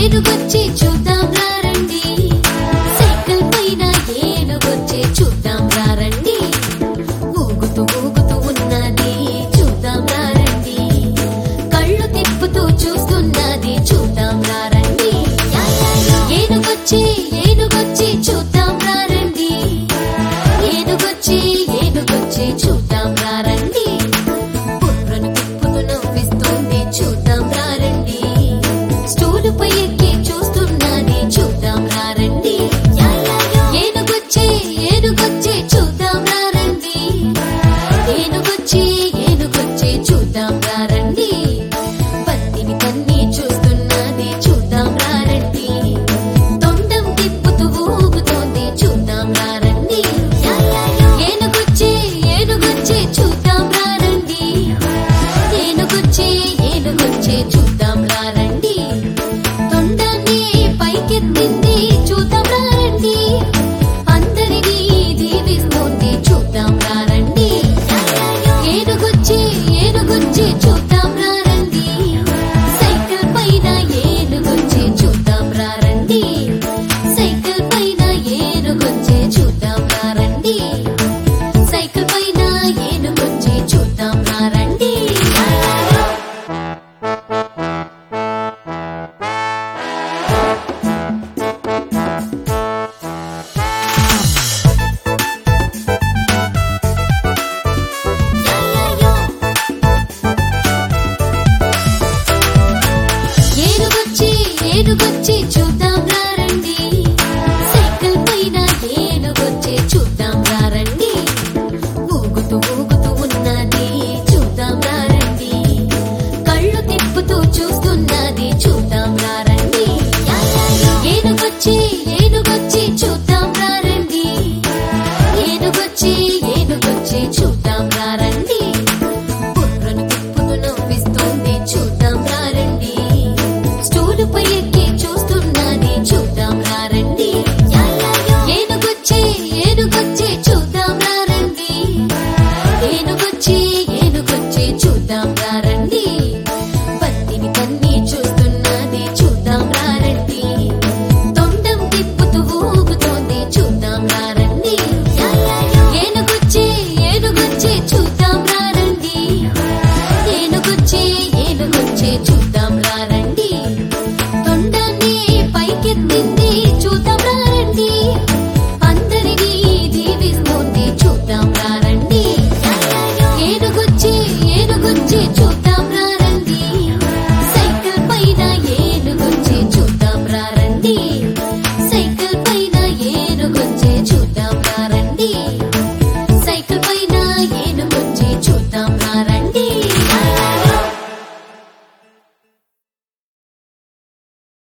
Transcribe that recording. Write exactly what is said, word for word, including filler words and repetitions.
ఏనుగొచ్చి చూద్దాం రండి, సైకిల్ పైన ఏనుగొచ్చి చూద్దాం రండి, ఊగుతూ ఊగుతూ ఉన్నది చూద్దాం రండి, కళ్ళు తిప్పుతూ చూస్తున్నది చూద్దాం రండి, ఏనుగొచ్చి ఏనుగొచ్చి చూద్దాం రండి, ఏనుగొచ్చి ఏనుగొచ్చి చూద్దాం రండి, బుర్రను తిప్పుతూ నవ్విస్తుంది చూద్దాం రండి, స్టూలుపై ఎక్కి చూస్తున్నది చూద్దాం రండి, ఏనుగొచ్చి ఏనుగొచ్చి చూద్దాం రండి, ఏనుగొచ్చి ఏనుగొచ్చి చూద్దాం రండి, బత్తిని తన్ని చూస్తున్నది చూద్దాం రండి, తొండం తిప్పుతూ ఊగుతోంది చూద్దాం రండి, ఏనుగొచ్చి ఏనుగొచ్చి చూద్దాం రండి, ఏనుగొచ్చి ఏనుగొచ్చి చూద్దాం రండి, తొండాన్ని పైకెత్తింది చూద్దాం రండి, అందరినీ దీవిస్తోంది చూద్దాం రండి, ఏనుగొచ్చి ఏనుగొచ్చి చూద్దాం రండి, సైకిల్ పైన ఏనుగొచ్చి చూద్దాం రండి, సైకిల్ పైన ఏనుగొచ్చి చూద్దాం రండి, సైకిల్ పైన ఏనుగొచ్చి చూద్దాం రండి. ఏనుగొచ్చి ఏనుగొచ్చి